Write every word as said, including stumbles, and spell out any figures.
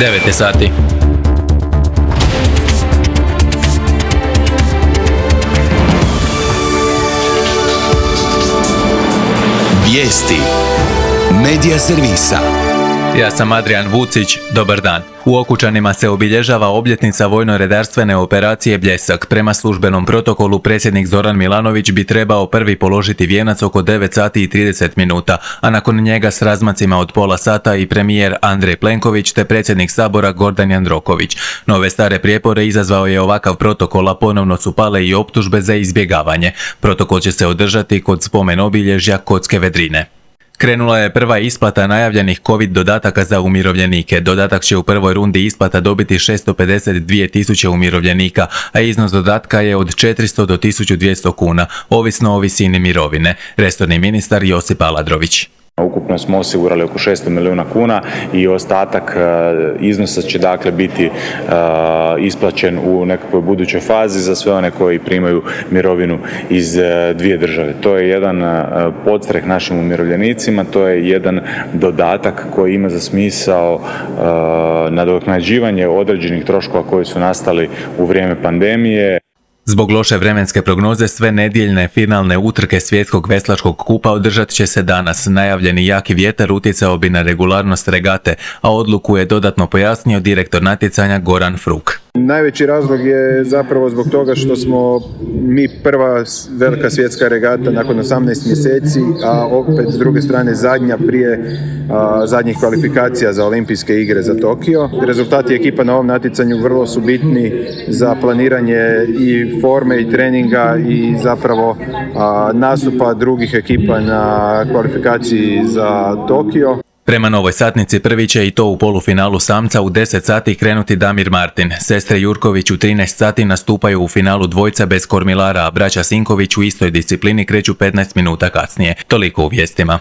devet je sati. Vijesti Medija servisa. Ja sam Adrian Vucić, dobar dan. U Okučanima se obilježava obljetnica vojno-redarstvene operacije Bljesak. Prema službenom protokolu predsjednik Zoran Milanović bi trebao prvi položiti vijenac oko devet sati i trideset minuta, a nakon njega s razmacima od pola sata i premijer Andrej Plenković te predsjednik Sabora Gordan Jandroković. Nove stare prijepore izazvao je ovakav protokol, a ponovno su pale i optužbe za izbjegavanje. Protokol će se održati kod spomen obilježja Kotske Vedrine. Krenula je prva isplata najavljenih COVID dodataka za umirovljenike. Dodatak će u prvoj rundi isplata dobiti šesto pedeset dvije tisuće umirovljenika, a iznos dodatka je od četiristo do tisuću dvjesto kuna, ovisno o visini mirovine. Resorni ministar Josip Aladrović. Ukupno smo osigurali oko šesto milijuna kuna i ostatak iznosa će dakle biti isplaćen u nekakvoj budućoj fazi za sve one koji primaju mirovinu iz dvije države. To je jedan podstreh našim umirovljenicima, to je jedan dodatak koji ima za smisao nadoknađivanje određenih troškova koji su nastali u vrijeme pandemije. Zbog loše vremenske prognoze sve nedjeljne finalne utrke svjetskog veslačkog kupa održat će se danas. Najavljeni jaki vjetar utjecao bi na regularnost regate, a odluku je dodatno pojasnio direktor natjecanja Goran Fruk. Najveći razlog je zapravo zbog toga što smo mi prva velika svjetska regata nakon osamnaest mjeseci, a opet s druge strane zadnja prije a, zadnjih kvalifikacija za olimpijske igre za Tokio. Rezultati ekipa na ovom natjecanju vrlo su bitni za planiranje i forme i treninga i zapravo a, nastupa drugih ekipa na kvalifikaciji za Tokio. Prema novoj satnici prvi će i to u polufinalu samca u deset sati krenuti Damir Martin. Sestre Jurković u trinaest sati nastupaju u finalu dvojca bez kormilara, a braća Sinković u istoj disciplini kreću petnaest minuta kasnije. Toliko u vijestima.